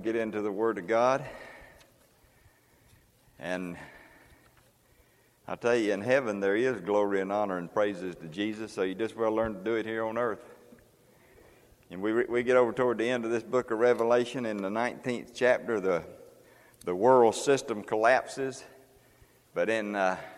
get into the Word of God. And I'll tell you, in heaven there is glory and honor and praises to Jesus, so you just well learn to do it here on earth. And we get over toward the end of this book of Revelation. In the 19th chapter, the world system collapses, but in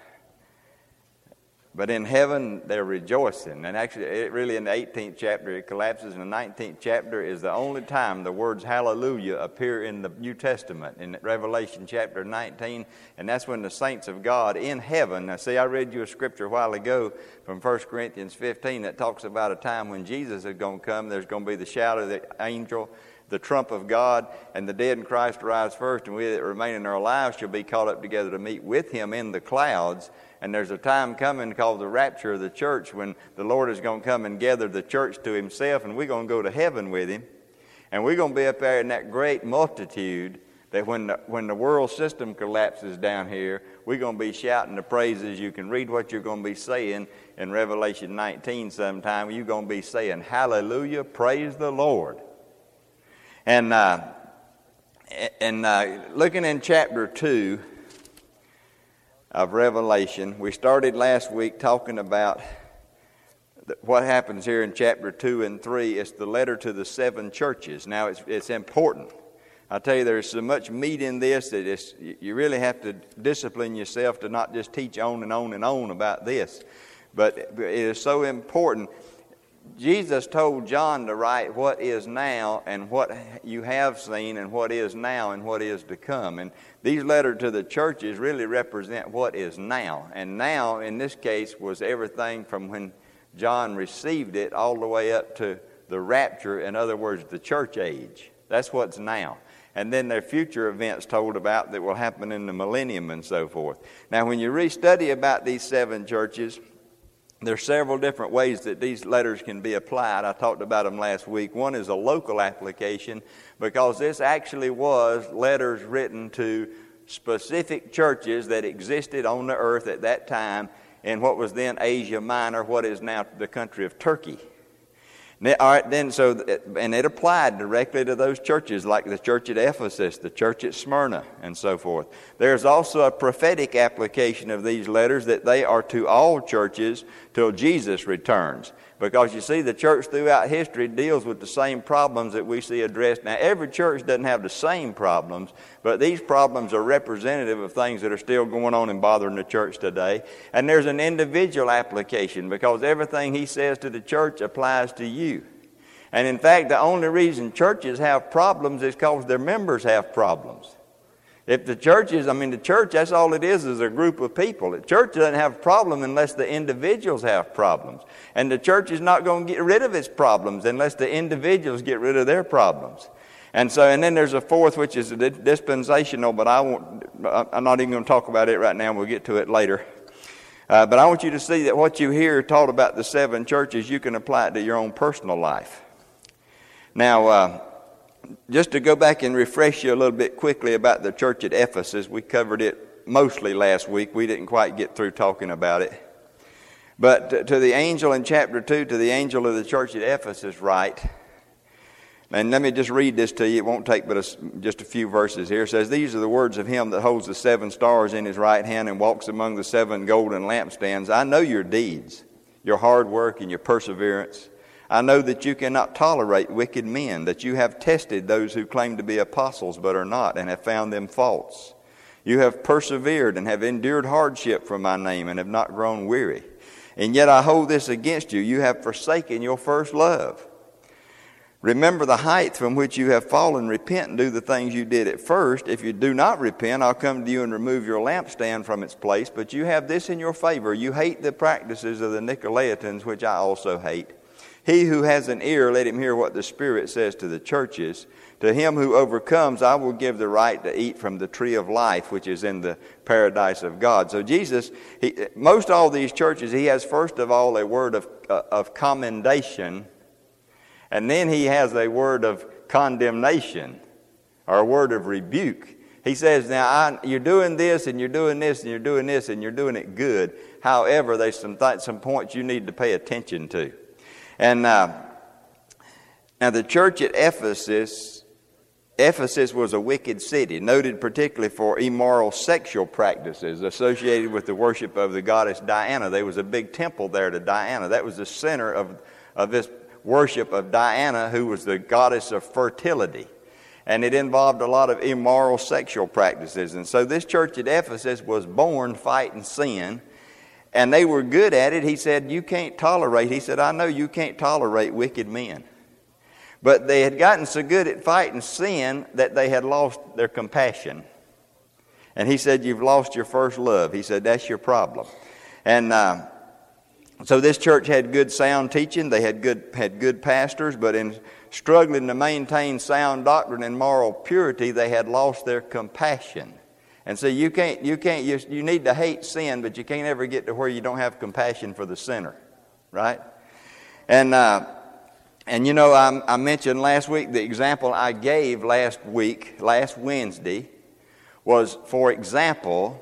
heaven they're rejoicing. And actually, really in the 18th chapter it collapses. In the 19th chapter is the only time the words hallelujah appear in the New Testament, in Revelation chapter 19. And that's when the saints of God in heaven. Now see, I read you a scripture a while ago from 1 Corinthians 15 that talks about a time when Jesus is going to come. There's going to be the shout of the angel, the trump of God, and the dead in Christ rise first, and we that remain in our lives shall be caught up together to meet with him in the clouds. And there's a time coming called the rapture of the church when the Lord is going to come and gather the church to himself, and we're going to go to heaven with him. And we're going to be up there in that great multitude that when the world system collapses down here, we're going to be shouting the praises. You can read what you're going to be saying in Revelation 19 sometime. You're going to be saying, hallelujah, praise the Lord. And looking in chapter 2 of Revelation, we started last week talking about what happens here in chapter 2 and 3. It's the letter to the 7 churches. Now, it's important. I tell you, there's so much meat in this that you really have to discipline yourself to not just teach on and on and on about this. But it is so important. Jesus told John to write what is now and what you have seen and what is now and what is to come. And these letters to the churches really represent what is now. And now, in this case, was everything from when John received it all the way up to the rapture. In other words, the church age. That's what's now. And then there are future events told about that will happen in the millennium and so forth. Now, when you re-study about these 7 churches, there are several different ways that these letters can be applied. I talked about them last week. One is a local application, because this actually was letters written to specific churches that existed on the earth at that time in what was then Asia Minor, what is now the country of Turkey. All right, and it applied directly to those churches, like the church at Ephesus, the church at Smyrna, and so forth. There's also a prophetic application of these letters that they are to all churches till Jesus returns. Because you see, the church throughout history deals with the same problems that we see addressed. Now, every church doesn't have the same problems, but these problems are representative of things that are still going on and bothering the church today. And there's an individual application, because everything he says to the church applies to you. And in fact, the only reason churches have problems is because their members have problems. If the church, that's all it is a group of people. The church doesn't have a problem unless the individuals have problems. And the church is not going to get rid of its problems unless the individuals get rid of their problems. And then there's a fourth, which is dispensational, but I'm not even going to talk about it right now. We'll get to it later. But I want you to see that what you hear taught about the 7 churches, you can apply it to your own personal life. Now, just to go back and refresh you a little bit quickly about the church at Ephesus. We covered it mostly last week. We didn't quite get through talking about it. But to the angel in chapter 2, to the angel of the church at Ephesus write, and let me just read this to you. It won't take but just a few verses here. It says, "These are the words of him that holds the 7 stars in his right hand and walks among the 7 golden lampstands. I know your deeds, your hard work and your perseverance. I know that you cannot tolerate wicked men, that you have tested those who claim to be apostles but are not, and have found them false. You have persevered and have endured hardship for my name and have not grown weary. And yet I hold this against you. You have forsaken your first love. Remember the height from which you have fallen. Repent and do the things you did at first. If you do not repent, I'll come to you and remove your lampstand from its place. But you have this in your favor. You hate the practices of the Nicolaitans, which I also hate. He who has an ear, let him hear what the Spirit says to the churches. To him who overcomes, I will give the right to eat from the tree of life, which is in the paradise of God." So Jesus, most all these churches, he has first of all a word of commendation, and then he has a word of condemnation, or a word of rebuke. He says, now, you're doing this, and you're doing this, and you're doing this, and you're doing it good. However, there's some points you need to pay attention to. And now the church at Ephesus Ephesus was a wicked city, noted particularly for immoral sexual practices associated with the worship of the goddess Diana. There was a big temple there to Diana. That was the center of this worship of Diana, who was the goddess of fertility. And it involved a lot of immoral sexual practices. And so this church at Ephesus was born fighting sin, and they were good at it. He said, he said, I know you can't tolerate wicked men. But they had gotten so good at fighting sin that they had lost their compassion. And he said, you've lost your first love. He said, that's your problem. And so this church had good sound teaching. They had good pastors, but in struggling to maintain sound doctrine and moral purity, they had lost their compassion. And so you need to hate sin, but you can't ever get to where you don't have compassion for the sinner, right? And you know, I mentioned last week, the example I gave last Wednesday, was, for example,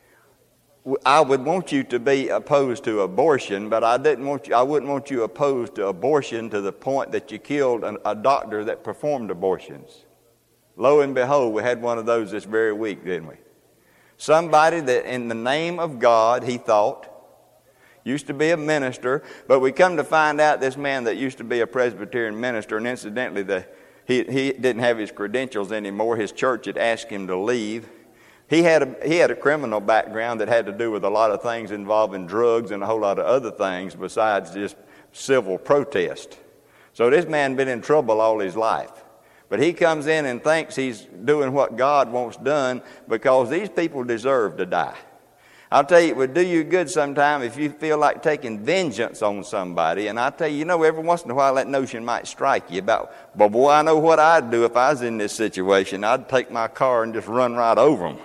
I would want you to be opposed to abortion, but I wouldn't want you opposed to abortion to the point that you killed a doctor that performed abortions. Lo and behold, we had one of those this very week, didn't we? Somebody that in the name of God, he thought, used to be a minister, but we come to find out this man that used to be a Presbyterian minister, and incidentally, he didn't have his credentials anymore. His church had asked him to leave. He had a criminal background that had to do with a lot of things involving drugs and a whole lot of other things besides just civil protest. So this man been in trouble all his life. But he comes in and thinks he's doing what God wants done because these people deserve to die. I'll tell you, it would do you good sometime if you feel like taking vengeance on somebody. And I'll tell you, every once in a while that notion might strike you about, but boy, I know what I'd do if I was in this situation. I'd take my car and just run right over them.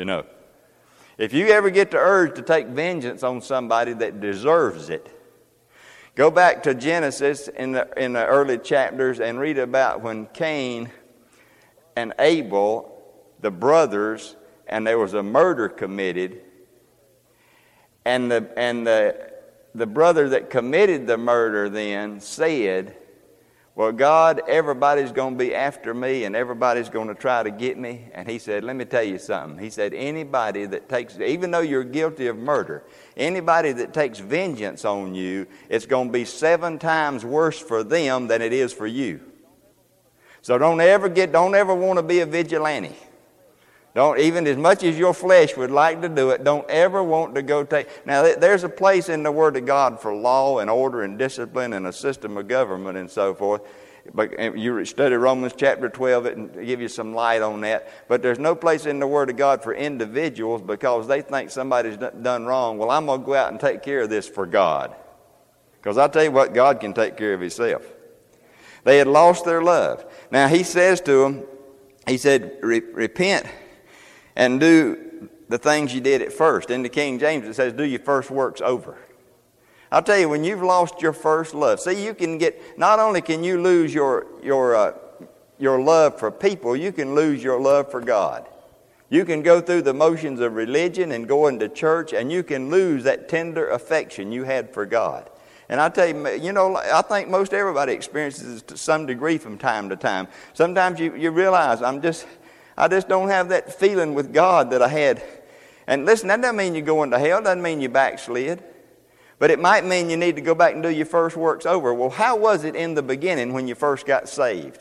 If you ever get the urge to take vengeance on somebody that deserves it, go back to Genesis in the early chapters and read about when Cain and Abel, the brothers, and there was a murder committed, and the brother that committed the murder then said, well, God, everybody's going to be after me and everybody's going to try to get me. And he said, let me tell you something. He said, anybody that takes, even though you're guilty of murder, anybody that takes vengeance on you, it's going to be 7 times worse for them than it is for you. So don't ever want to be a vigilante. Don't, even as much as your flesh would like to do it, don't ever want to go take. Now, there's a place in the Word of God for law and order and discipline and a system of government and so forth. But you study Romans chapter 12, it and give you some light on that. But there's no place in the Word of God for individuals because they think somebody's done wrong. Well, I'm going to go out and take care of this for God. Because I'll tell you what, God can take care of himself. They had lost their love. Now, he says to them, he said, repent and do the things you did at first. In the King James it says, do your first works over. I'll tell you, when you've lost your first love, see, you can get, not only can you lose your love for people, you can lose your love for God. You can go through the motions of religion and going to church, and you can lose that tender affection you had for God. And I tell you, I think most everybody experiences it to some degree from time to time. Sometimes you realize, I just don't have that feeling with God that I had. And listen, that doesn't mean you're going to hell. It doesn't mean you backslid. But it might mean you need to go back and do your first works over. Well, how was it in the beginning when you first got saved?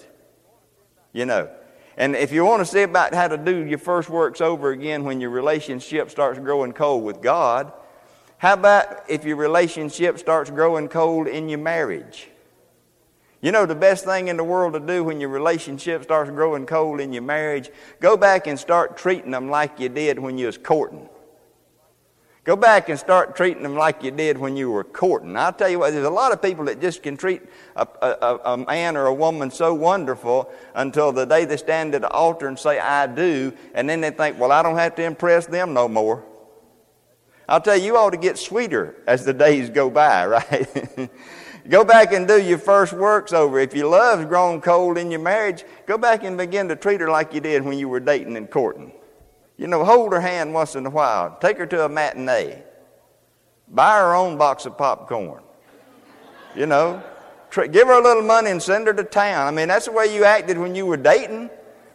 And if you want to see about how to do your first works over again when your relationship starts growing cold with God, how about if your relationship starts growing cold in your marriage? The best thing in the world to do when your relationship starts growing cold in your marriage, go back and start treating them like you did when you was courting. Go back and start treating them like you did when you were courting. I'll tell you what, there's a lot of people that just can treat a man or a woman so wonderful until the day they stand at the altar and say, I do, and then they think, well, I don't have to impress them no more. I'll tell you ought to get sweeter as the days go by, right? Go back and do your first works over. If your love's grown cold in your marriage, go back and begin to treat her like you did when you were dating and courting. Hold her hand once in a while. Take her to a matinee. Buy her own box of popcorn. Give her a little money and send her to town. I mean, that's the way you acted when you were dating.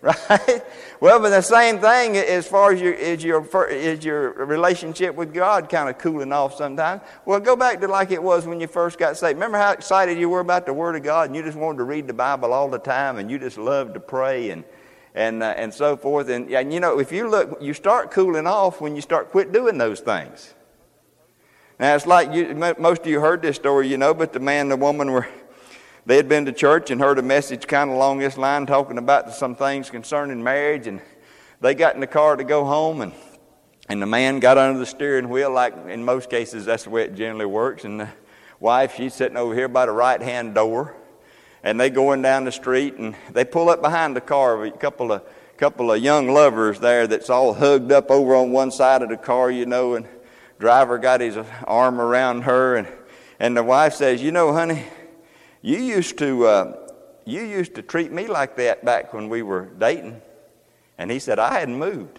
Right? Well, but the same thing as far as your relationship with God kind of cooling off sometimes. Well, go back to like it was when you first got saved. Remember how excited you were about the Word of God, and you just wanted to read the Bible all the time, and you just loved to pray and so forth. And you know, if you look, you start cooling off when you start quit doing those things. Now, it's like most of you heard this story, you know, but the man and the woman they had been to church and heard a message kind of along this line talking about some things concerning marriage, and they got in the car to go home, and the man got under the steering wheel, like in most cases that's the way it generally works, and the wife, she's sitting over here by the right-hand door, and they going down the street, and they pull up behind the car, a couple of young lovers there that's all hugged up over on one side of the car, you know, and the driver got his arm around her, and the wife says, you know, honey, you used to treat me like that back when we were dating. And he said, I hadn't moved.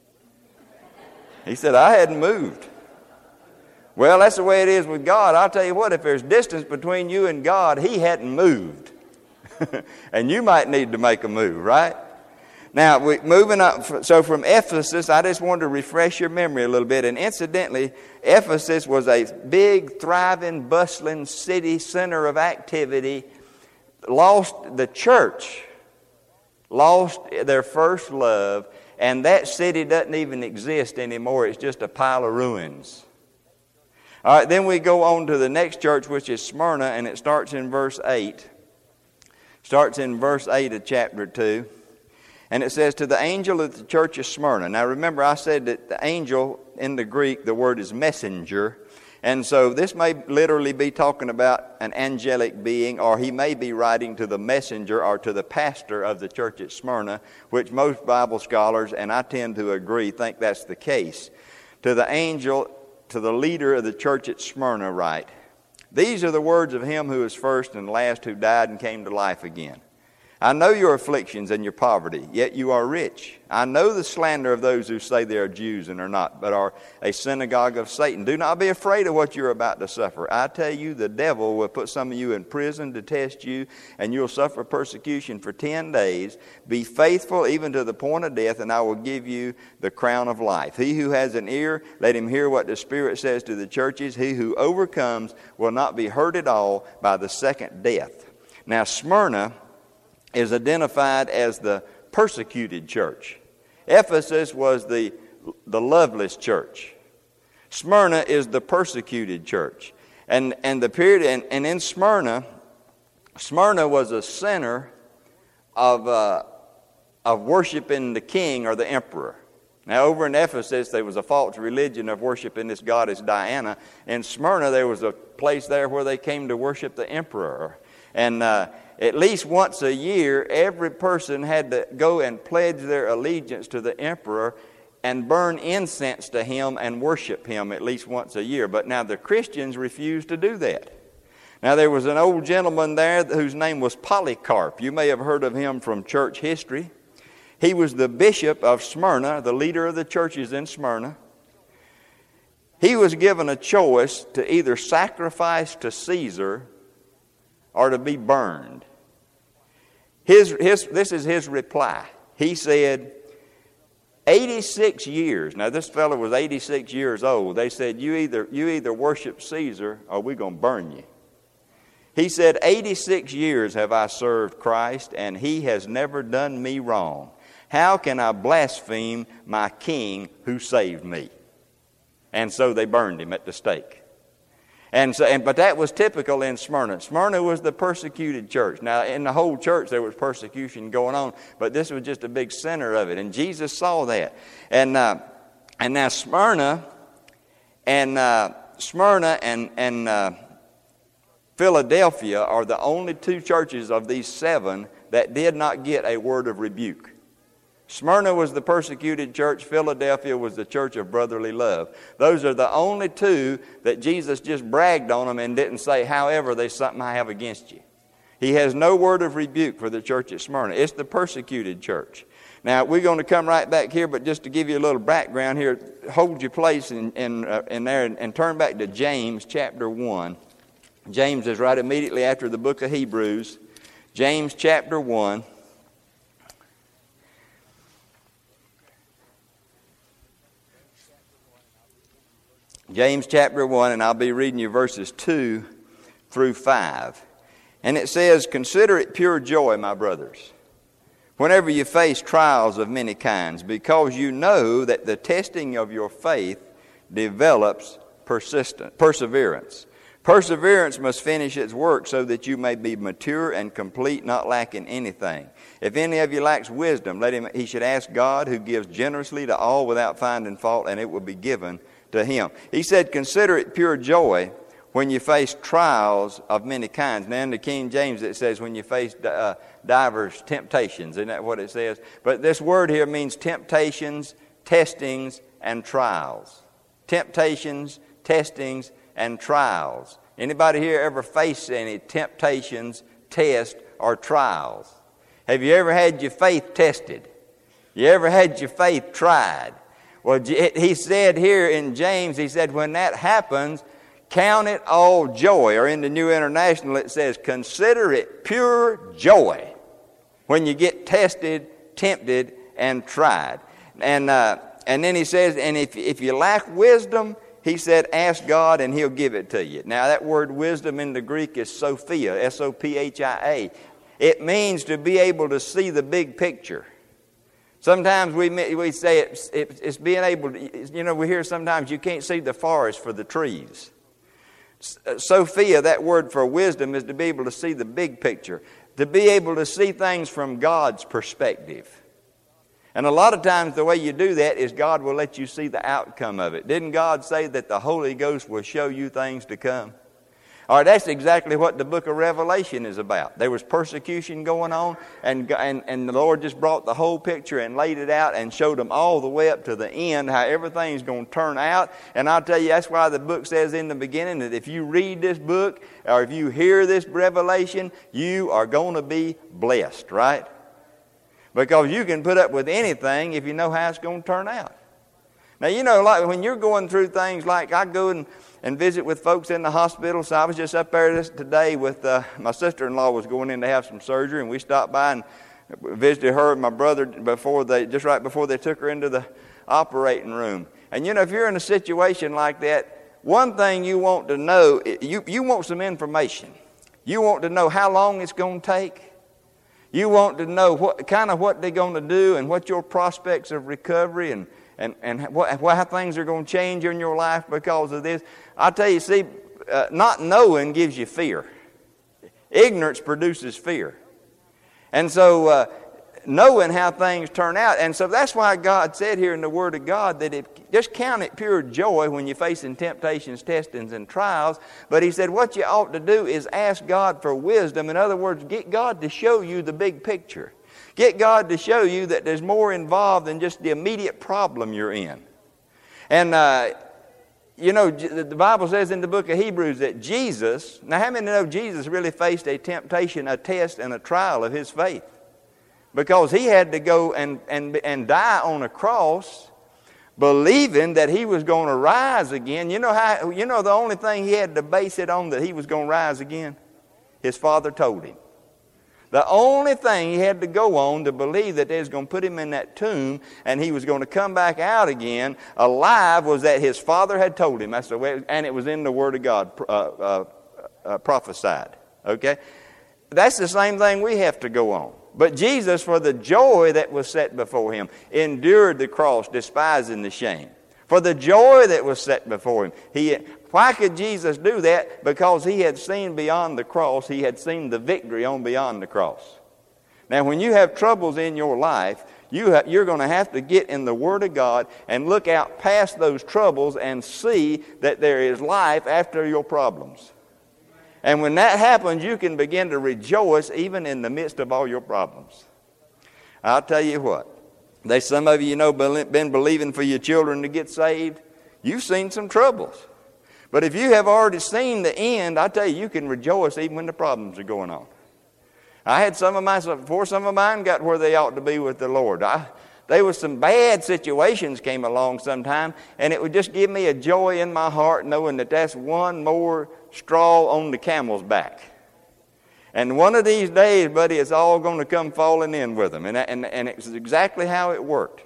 He said, I hadn't moved. Well, that's the way it is with God. I'll tell you what, if there's distance between you and God, He hadn't moved. And you might need to make a move, right? Now, moving up, so from Ephesus, I just wanted to refresh your memory a little bit. And incidentally, Ephesus was a big, thriving, bustling city center of activity. The church lost their first love, and that city doesn't even exist anymore. It's just a pile of ruins. All right, then we go on to the next church, which is Smyrna, and it starts in verse 8. Starts in verse 8 of chapter 2. And it says, to the angel of the church of Smyrna. Now remember, I said that the angel, in the Greek, the word is messenger. And so this may literally be talking about an angelic being, or he may be writing to the messenger or to the pastor of the church at Smyrna, which most Bible scholars, and I tend to agree, think that's the case. To the angel, to the leader of the church at Smyrna write, these are the words of him who is first and last, who died and came to life again. I know your afflictions and your poverty, yet you are rich. I know the slander of those who say they are Jews and are not, but are a synagogue of Satan. Do not be afraid of what you're about to suffer. I tell you, the devil will put some of you in prison to test you, and you'll suffer persecution for 10 days. Be faithful even to the point of death, and I will give you the crown of life. He who has an ear, let him hear what the Spirit says to the churches. He who overcomes will not be hurt at all by the second death. Now, Smyrna is identified as the persecuted church. Ephesus was the loveless church. Smyrna is the persecuted church. And the period, and in Smyrna was a center of worshiping the king or the emperor. Now, over in Ephesus, there was a false religion of worshiping this goddess Diana. In Smyrna, there was a place there where they came to worship the emperor. And at least once a year, every person had to go and pledge their allegiance to the emperor and burn incense to him and worship him at least once a year. But now the Christians refused to do that. Now there was an old gentleman there whose name was Polycarp. You may have heard of him from church history. He was the bishop of Smyrna, the leader of the churches in Smyrna. He was given a choice to either sacrifice to Caesar or to be burned. This is his reply. He said, 86 years. Now this fellow was 86 years old. They said, you either worship Caesar or we're going to burn you. He said, 86 years have I served Christ, and he has never done me wrong. How can I blaspheme my king who saved me? And so they burned him at the stake. But that was typical in Smyrna. Smyrna was the persecuted church. Now, in the whole church, there was persecution going on, but this was just a big center of it, and Jesus saw that. And now Smyrna and Philadelphia are the only two churches of these 7 that did not get a word of rebuke. Smyrna was the persecuted church. Philadelphia was the church of brotherly love. Those are the only 2 that Jesus just bragged on them and didn't say, however, there's something I have against you. He has no word of rebuke for the church at Smyrna. It's the persecuted church. Now, we're going to come right back here, but just to give you a little background here, hold your place in there and turn back to James chapter 1. James is right immediately after the book of Hebrews. James chapter 1. James chapter 1, and I'll be reading you verses 2 through 5. And it says, "Consider it pure joy, my brothers, whenever you face trials of many kinds, because you know that the testing of your faith develops perseverance. Perseverance must finish its work so that you may be mature and complete, not lacking anything. If any of you lacks wisdom, he should ask God, who gives generously to all without finding fault, and it will be given to him." He said, consider it pure joy when you face trials of many kinds. Now in the King James it says when you face divers temptations. Isn't that what it says? But this word here means temptations, testings, and trials. Temptations, testings, and trials. Anybody here ever faced any temptations, tests, or trials? Have you ever had your faith tested? You ever had your faith tried? Well, he said here in James, he said, when that happens, count it all joy. Or in the New International it says, consider it pure joy when you get tested, tempted, and tried. And then he says, and if you lack wisdom, he said, ask God and he'll give it to you. Now that word wisdom in the Greek is Sophia, S-O-P-H-I-A. It means to be able to see the big picture. Sometimes we say it's being able to, we hear sometimes you can't see the forest for the trees. Sophia, that word for wisdom, is to be able to see the big picture, to be able to see things from God's perspective. And a lot of times the way you do that is God will let you see the outcome of it. Didn't God say that the Holy Ghost will show you things to come? All right, that's exactly what the book of Revelation is about. There was persecution going on, and the Lord just brought the whole picture and laid it out and showed them all the way up to the end how everything's going to turn out. And I'll tell you, that's why the book says in the beginning that if you read this book or if you hear this revelation, you are going to be blessed, right? Because you can put up with anything if you know how it's going to turn out. Now, like when you're going through things like I go and visit with folks in the hospital. So I was just up there today with my sister-in-law was going in to have some surgery, and we stopped by and visited her and my brother just right before they took her into the operating room. And if you're in a situation like that, one thing you want to know, you want some information. You want to know how long it's going to take. You want to know what they're going to do and what your prospects of recovery and how things are going to change in your life because of this. I'll tell you, not knowing gives you fear. Ignorance produces fear. And so knowing how things turn out. And so that's why God said here in the Word of God that just count it pure joy when you're facing temptations, testings, and trials. But he said what you ought to do is ask God for wisdom. In other words, get God to show you the big picture. Get God to show you that there's more involved than just the immediate problem you're in. And, the Bible says in the book of Hebrews that Jesus, now how many know Jesus really faced a temptation, a test, and a trial of his faith? Because he had to go and die on a cross believing that he was going to rise again. The only thing he had to base it on that he was going to rise again? His Father told him. The only thing he had to go on to believe that they was going to put him in that tomb and he was going to come back out again alive was that his Father had told him. That's the way, and it was in the Word of God prophesied. Okay? That's the same thing we have to go on. But Jesus, for the joy that was set before him, endured the cross, despising the shame. For the joy that was set before him. Why could Jesus do that? Because he had seen beyond the cross. He had seen the victory on beyond the cross. Now, when you have troubles in your life, you're going to have to get in the Word of God and look out past those troubles and see that there is life after your problems. And when that happens, you can begin to rejoice even in the midst of all your problems. I'll tell you what. There's some of you been believing for your children to get saved. You've seen some troubles. But if you have already seen the end, I tell you, you can rejoice even when the problems are going on. I had before some of mine got where they ought to be with the Lord. There was some bad situations came along sometime, and it would just give me a joy in my heart knowing that that's one more straw on the camel's back. And one of these days, buddy, it's all going to come falling in with them. And it's exactly how it worked.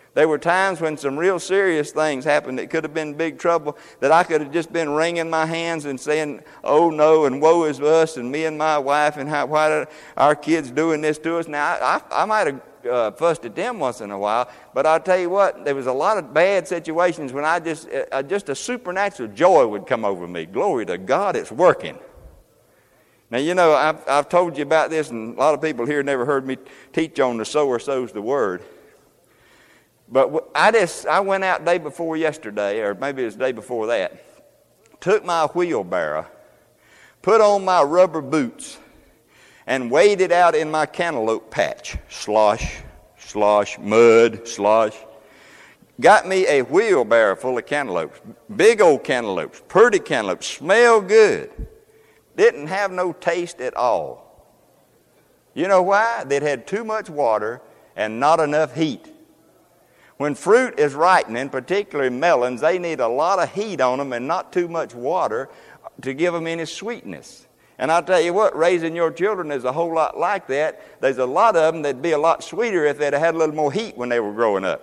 There were times when some real serious things happened that could have been big trouble, that I could have just been wringing my hands and saying, oh no, and woe is us, and me and my wife, and why are our kids doing this to us? Now, I might have fussed at them once in a while, but I'll tell you what, there was a lot of bad situations when just a supernatural joy would come over me. Glory to God, it's working. Now, you know, I've told you about this, and a lot of people here never heard me teach on the sower sows the word. But I went out day before yesterday, or maybe it was the day before that, took my wheelbarrow, put on my rubber boots, and waded out in my cantaloupe patch. Slosh, slosh, mud, slosh. Got me a wheelbarrow full of cantaloupes, big old cantaloupes, pretty cantaloupes, smell good. Didn't have no taste at all. You know why? They'd had too much water and not enough heat. When fruit is ripening, particularly melons, they need a lot of heat on them and not too much water to give them any sweetness. And I'll tell you what, raising your children is a whole lot like that. There's a lot of them that'd be a lot sweeter if they'd had a little more heat when they were growing up.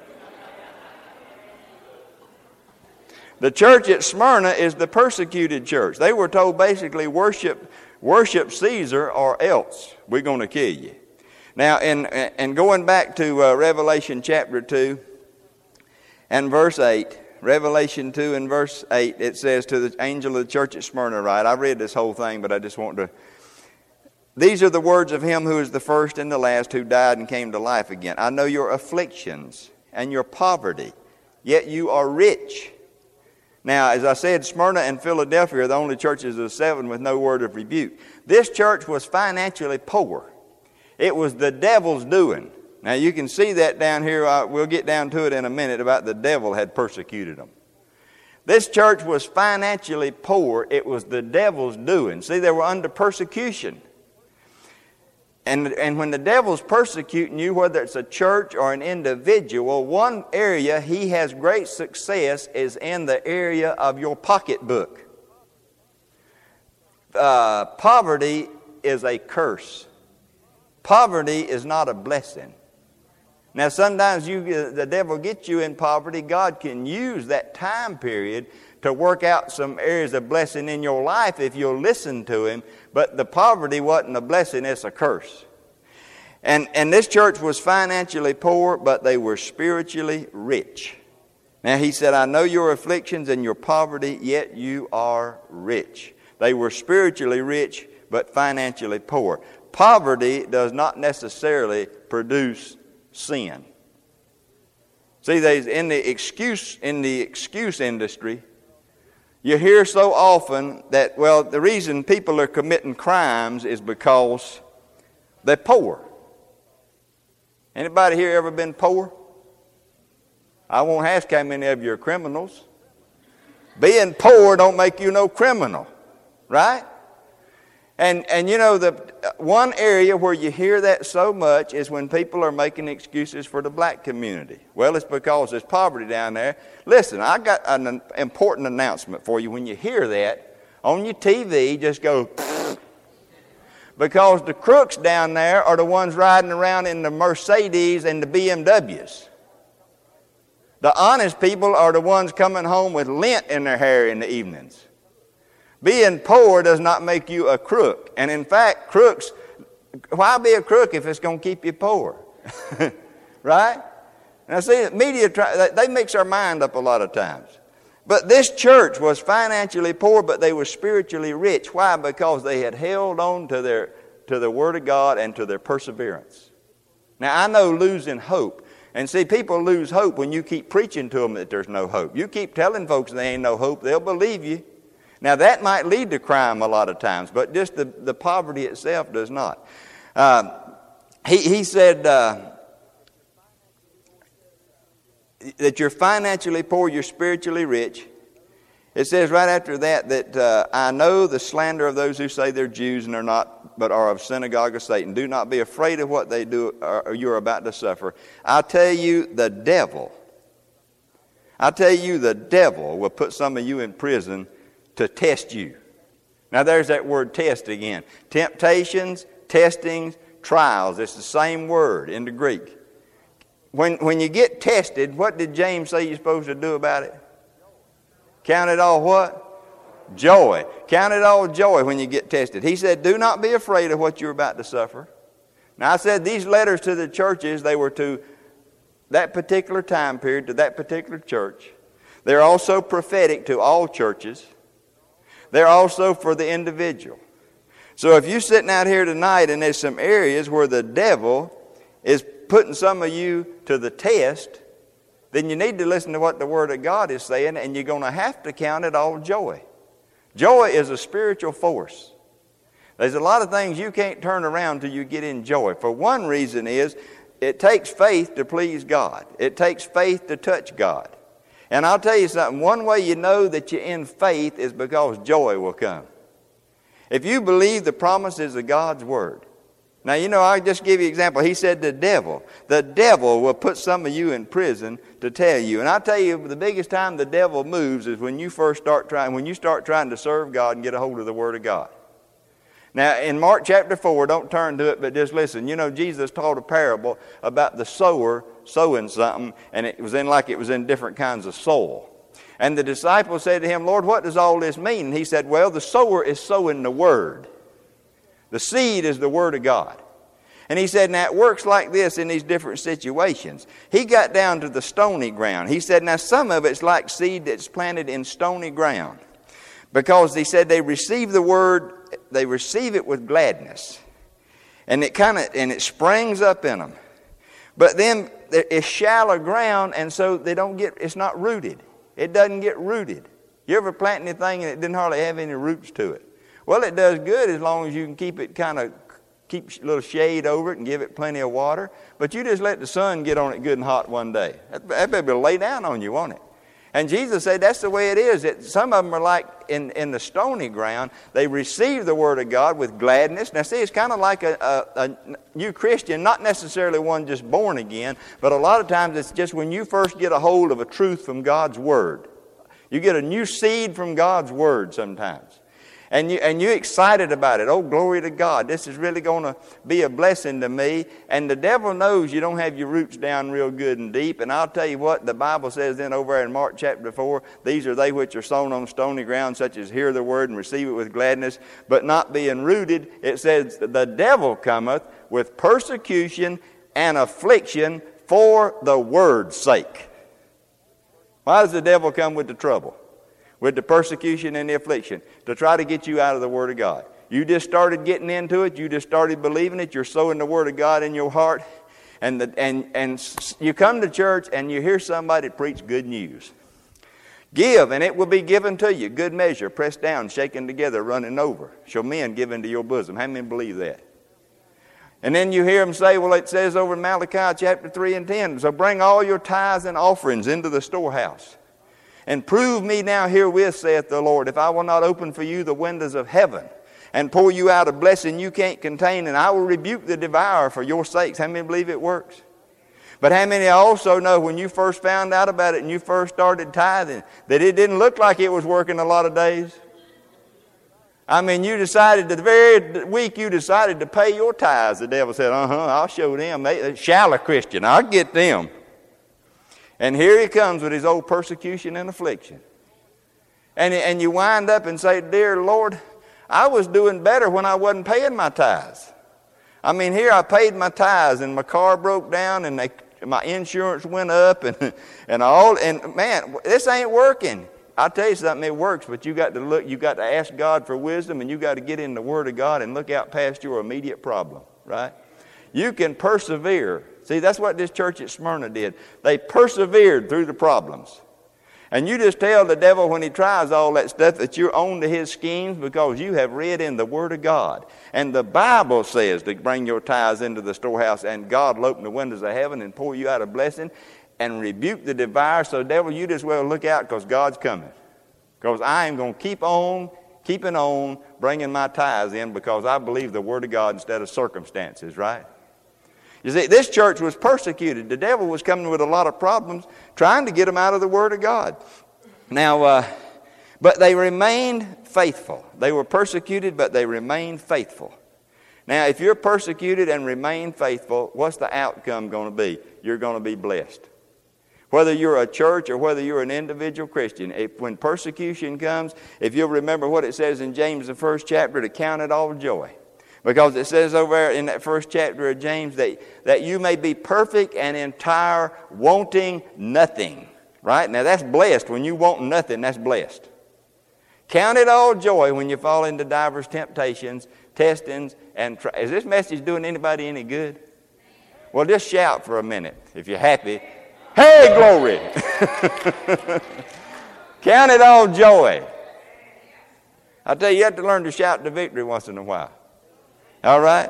The church at Smyrna is the persecuted church. They were told basically worship Caesar or else we're going to kill you. Now, and going back to Revelation chapter 2 and verse 8, Revelation 2 and verse 8, it says, to the angel of the church at Smyrna write. I read this whole thing, but I just want to. These are the words of him who is the first and the last, who died and came to life again. I know your afflictions and your poverty, yet you are rich. Now, as I said, Smyrna and Philadelphia are the only churches of the seven with no word of rebuke. This church was financially poor. It was the devil's doing. Now, you can see that down here. We'll get down to it in a minute about the devil had persecuted them. This church was financially poor. It was the devil's doing. See, they were under persecution. And when the devil's persecuting you, whether it's a church or an individual, one area he has great success is in the area of your pocketbook. Poverty is a curse. Poverty is not a blessing. Now, sometimes the devil gets you in poverty. God can use that time period to work out some areas of blessing in your life if you'll listen to him. But the poverty wasn't a blessing, it's a curse. And this church was financially poor, but they were spiritually rich. Now, he said, I know your afflictions and your poverty, yet you are rich. They were spiritually rich, but financially poor. Poverty does not necessarily produce sin. See, there's in the excuse industry, you hear so often that, well, the reason people are committing crimes is because they're poor. Anybody here ever been poor? I won't ask how many of you are criminals. Being poor don't make you no criminal, right? And you know, the one area where you hear that so much is when people are making excuses for the black community. Well, it's because there's poverty down there. Listen, I got an important announcement for you. When you hear that on your TV, just go, because the crooks down there are the ones riding around in the Mercedes and the BMWs. The honest people are the ones coming home with lint in their hair in the evenings. Being poor does not make you a crook. And in fact, crooks, why be a crook if it's going to keep you poor? Right? Now see, media, they mix our mind up a lot of times. But this church was financially poor, but they were spiritually rich. Why? Because they had held on to the Word of God and to their perseverance. Now, I know losing hope. And see, people lose hope when you keep preaching to them that there's no hope. You keep telling folks there ain't no hope, they'll believe you. Now, that might lead to crime a lot of times, but just the poverty itself does not. He said that you're financially poor, you're spiritually rich. It says right after that I know the slander of those who say they're Jews and are not, but are of synagogue of Satan. Do not be afraid of what they do or you're about to suffer. I tell you, the devil will put some of you in prison to test you. Now there's that word test again. Temptations, testings, trials. It's the same word in the Greek. when you get tested, what did James say you're supposed to do about it? Count it all what? Joy. Count it all joy when you get tested. He said, do not be afraid of what you're about to suffer. Now, I said these letters to the churches, they were to that particular time period, to that particular church. They're also prophetic to all churches. They're also for the individual. So if you're sitting out here tonight and there's some areas where the devil is putting some of you to the test, then you need to listen to what the Word of God is saying, and you're going to have to count it all joy. Joy is a spiritual force. There's a lot of things you can't turn around till you get in joy. For one reason is, it takes faith to please God. It takes faith to touch God. And I'll tell you something, one way you know that you're in faith is because joy will come. If you believe the promises of God's Word. Now, I'll just give you an example. He said the devil will put some of you in prison to tell you. And I'll tell you, the biggest time the devil moves is when you start trying to serve God and get a hold of the Word of God. Now, in Mark chapter 4, don't turn to it, but just listen. Jesus taught a parable about the sower sowing something, and it was in different kinds of soil. And the disciples said to him, Lord, what does all this mean? And he said, well, the sower is sowing the Word. The seed is the Word of God. And he said, now it works like this in these different situations. He got down to the stony ground. He said, now some of it's like seed that's planted in stony ground. Because he said they receive the Word, they receive it with gladness. And it springs up in them. But then it's shallow ground, and so it's not rooted. It doesn't get rooted. You ever plant anything and it didn't hardly have any roots to it? Well, it does good as long as you can keep a little shade over it and give it plenty of water. But you just let the sun get on it good and hot one day. That baby will lay down on you, won't it? And Jesus said that's the way it is. Some of them are like in the stony ground. They receive the Word of God with gladness. Now see, it's kind of like a new Christian, not necessarily one just born again, but a lot of times it's just when you first get a hold of a truth from God's Word. You get a new seed from God's Word sometimes. And you're excited about it. Oh, glory to God. This is really going to be a blessing to me. And the devil knows you don't have your roots down real good and deep. And I'll tell you what, the Bible says then over in Mark chapter 4, these are they which are sown on stony ground, such as hear the word and receive it with gladness, but not being rooted. It says, the devil cometh with persecution and affliction for the word's sake. Why does the devil come with the trouble? With the persecution and the affliction, to try to get you out of the Word of God. You just started getting into it. You just started believing it. You're sowing the Word of God in your heart. And you come to church and you hear somebody preach good news. Give, and it will be given to you. Good measure, pressed down, shaken together, running over. Shall men give into your bosom. How many believe that? And then you hear them say, well, it says over in Malachi chapter 3 and 10, so bring all your tithes and offerings into the storehouse. And prove me now herewith, saith the Lord, if I will not open for you the windows of heaven and pour you out a blessing you can't contain, and I will rebuke the devourer for your sakes. How many believe it works? But how many also know when you first found out about it and you first started tithing that it didn't look like it was working a lot of days? I mean, you decided, the very week you decided to pay your tithes, the devil said, I'll show them. They're shallow Christian. I'll get them. And here he comes with his old persecution and affliction. And you wind up and say, dear Lord, I was doing better when I wasn't paying my tithes. I mean, here I paid my tithes and my car broke down and my insurance went up and all. And man, this ain't working. I'll tell you something, it works, but you got to ask God for wisdom, and you got to get in the Word of God and look out past your immediate problem, right? You can persevere. See, that's what this church at Smyrna did. They persevered through the problems. And you just tell the devil when he tries all that stuff that you're on to his schemes because you have read in the Word of God. And the Bible says to bring your tithes into the storehouse, and God will open the windows of heaven and pour you out a blessing and rebuke the devourer. So, devil, you just well look out because God's coming. Because I am going to keep on keeping on bringing my tithes in because I believe the Word of God instead of circumstances, right? You see, this church was persecuted. The devil was coming with a lot of problems, trying to get them out of the Word of God. Now, but they remained faithful. They were persecuted, but they remained faithful. Now, if you're persecuted and remain faithful, what's the outcome going to be? You're going to be blessed. Whether you're a church or whether you're an individual Christian, when persecution comes, if you'll remember what it says in James, the first chapter, to count it all joy. Because it says over there in that first chapter of James that you may be perfect and entire, wanting nothing. Right? Now that's blessed. When you want nothing, that's blessed. Count it all joy when you fall into divers temptations, testings, and is this message doing anybody any good? Well, just shout for a minute if you're happy. Hey, glory! Count it all joy. I tell you, you have to learn to shout to victory once in a while. All right?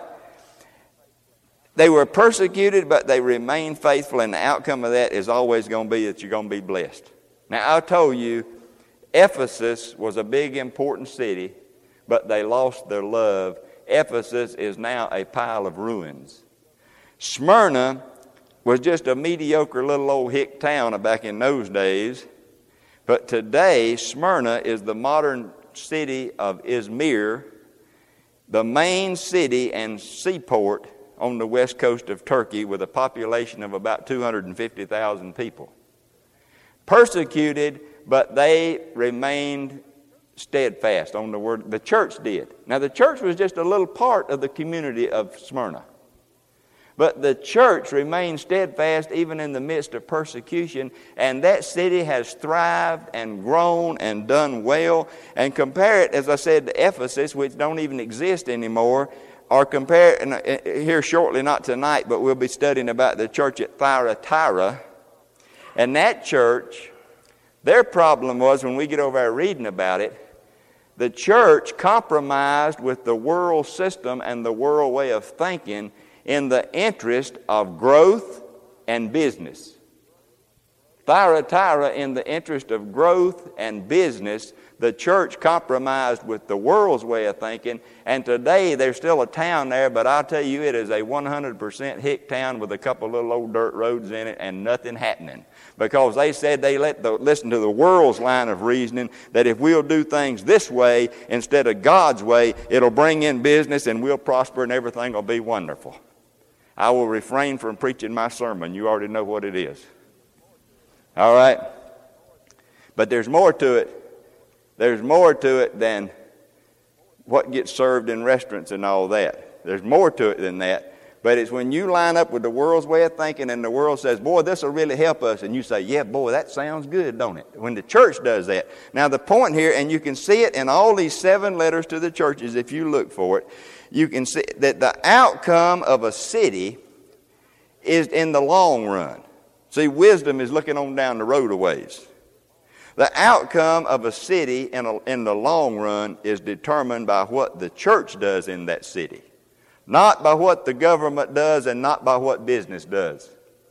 They were persecuted, but they remained faithful, and the outcome of that is always going to be that you're going to be blessed. Now, I told you, Ephesus was a big, important city, but they lost their love. Ephesus is now a pile of ruins. Smyrna was just a mediocre little old hick town back in those days. But today, Smyrna is the modern city of Izmir, the main city and seaport on the west coast of Turkey with a population of about 250,000 people. Persecuted, but they remained steadfast on the word. The church did. Now, the church was just a little part of the community of Smyrna. But the church remained steadfast even in the midst of persecution, and that city has thrived and grown and done well. And compare it, as I said, to Ephesus, which don't even exist anymore, or compare here shortly, not tonight, but we'll be studying about the church at Thyatira. And that church, their problem was, when we get over there reading about it, the church compromised with the world system and the world way of thinking in the interest of growth and business. Thyatira, in the interest of growth and business, the church compromised with the world's way of thinking, and today there's still a town there, but I'll tell you, it is a 100% hick town with a couple little old dirt roads in it and nothing happening. Because they said they listen to the world's line of reasoning that if we'll do things this way instead of God's way, it'll bring in business and we'll prosper and everything will be wonderful. I will refrain from preaching my sermon. You already know what it is. All right? But there's more to it. There's more to it than what gets served in restaurants and all that. There's more to it than that. But it's when you line up with the world's way of thinking and the world says, boy, this will really help us. And you say, yeah, boy, that sounds good, don't it? When the church does that. Now, the point here, and you can see it in all these 7 letters to the churches if you look for it, you can see that the outcome of a city is in the long run. See, wisdom is looking on down the road a ways. The outcome of a city in the long run is determined by what the church does in that city. Not by what the government does and not by what business does.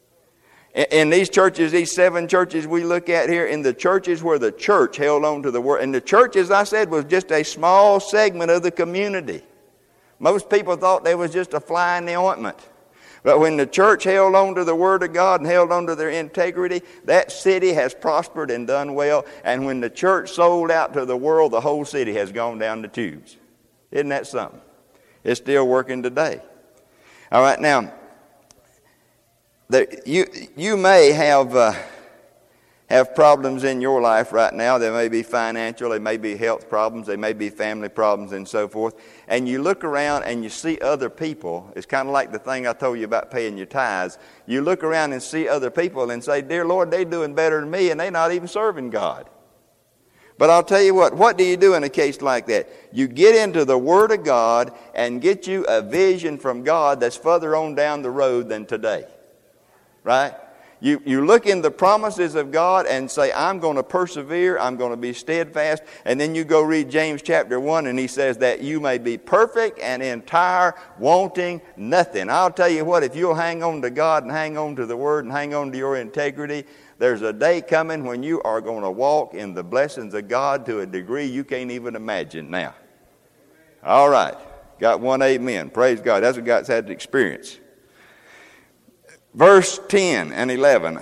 In these churches, these 7 churches we look at here, in the churches where the church held on to the word, and the church, as I said, was just a small segment of the community. Most people thought they was just a fly in the ointment. But when the church held on to the Word of God and held on to their integrity, that city has prospered and done well. And when the church sold out to the world, the whole city has gone down the tubes. Isn't that something? It's still working today. All right, now, you may have problems in your life right now. They may be financial, they may be health problems, they may be family problems and so forth. And you look around and you see other people. It's kind of like the thing I told you about paying your tithes. You look around and see other people and say, dear Lord, they're doing better than me and they're not even serving God. But I'll tell you what do you do in a case like that? You get into the Word of God and get you a vision from God that's further on down the road than today. Right? You look in the promises of God and say, I'm going to persevere, I'm going to be steadfast. And then you go read James chapter 1 and he says that you may be perfect and entire, wanting nothing. I'll tell you what, if you'll hang on to God and hang on to the Word and hang on to your integrity, there's a day coming when you are going to walk in the blessings of God to a degree you can't even imagine now. All right. Got one amen. Praise God. That's what God's had to experience. Verse 10 and 11.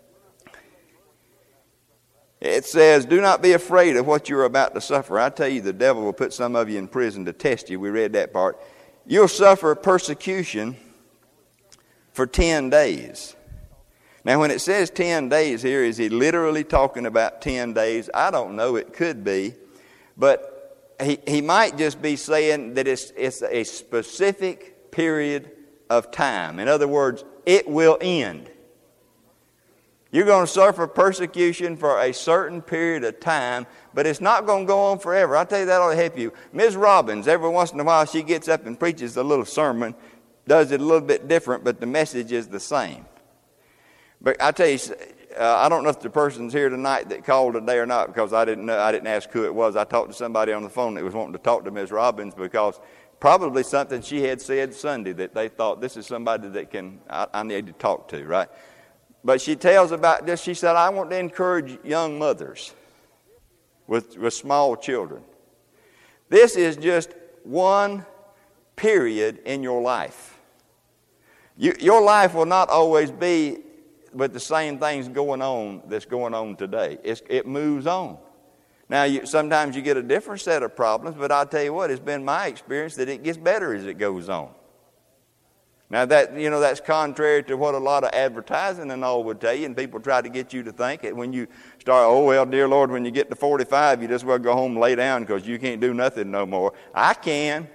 It says, do not be afraid of what you're about to suffer. I tell you, the devil will put some of you in prison to test you. We read that part. you'll suffer persecution for 10 days. Now, when it says 10 days here, is he literally talking about 10 days? I don't know. It could be. But he might just be saying that it's a specific period of time. In other words, it will end. You're going to suffer persecution for a certain period of time, but it's not going to go on forever. I'll tell you, that ought to help you. Ms. Robbins, every once in a while, she gets up and preaches a little sermon, does it a little bit different, but the message is the same. But I tell you, I don't know if the person's here tonight that called today or not, because I didn't know. I didn't ask who it was. I talked to somebody on the phone that was wanting to talk to Ms. Robbins, because probably something she had said Sunday that they thought, this is somebody that I need to talk to, right? But she tells about this. She said, I want to encourage young mothers with small children. This is just one period in your life. Your life will not always be with the same things going on that's going on today. It moves on. Now, sometimes you get a different set of problems, but I'll tell you what, it's been my experience that it gets better as it goes on. Now, that's contrary to what a lot of advertising and all would tell you, and people try to get you to think that when you start, oh, well, dear Lord, when you get to 45, you just well go home and lay down because you can't do nothing no more. I can.